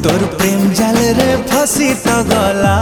तोर प्रेम जाल रे फसी तो गला।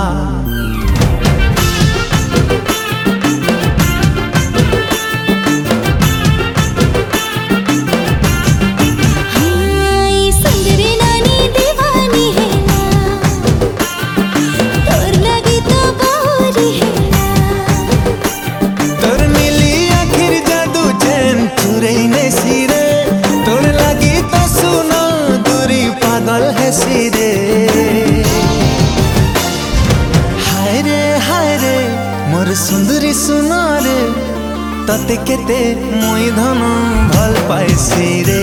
हाय रे मोर सुंदरी सुना रे तते केते मुई धन भल पाइसी रे।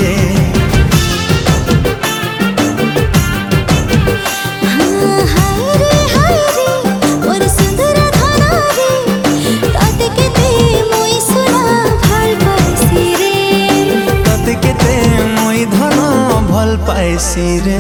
हाय रे मोर सुंदर धन रे तते केते मुई सुना भल पाइसी रे। तते केते मुई धन भल पाइसी रे।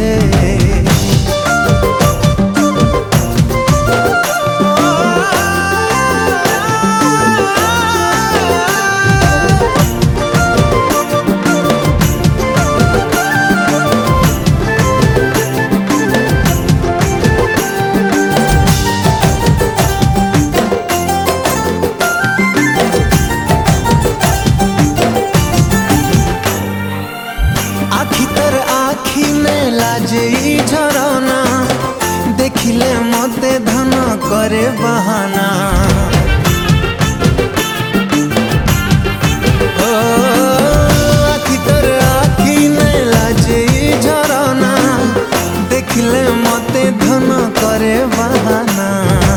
आखी में लाजे झरना देखिले मते धन करे बहाना। आखी में लाजे झरना देखिले मते धन करे बहाना।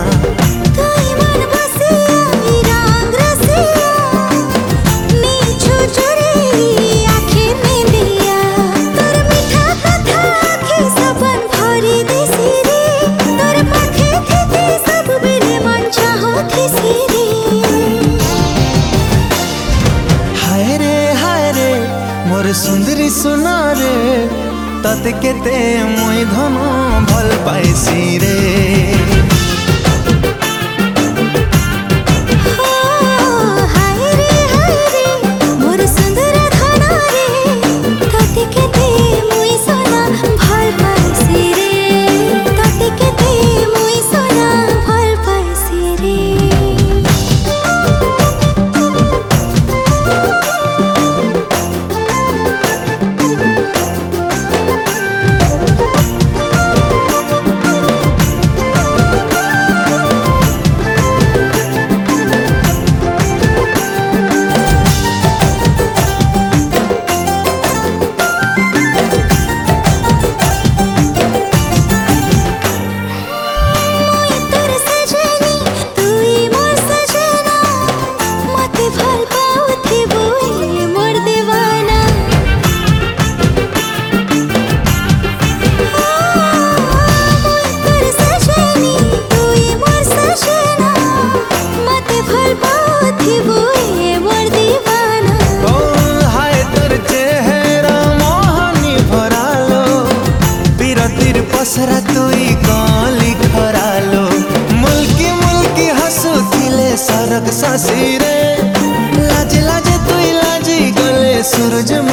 मोर सुंदरी सुना रे तते केते मुई धन भल पाइसी रे। पसरा तुई गली खरालो मुल्की मुल्की हसु थिले सरक सासी रे। लाज लाज तुई लाजी गले सूरज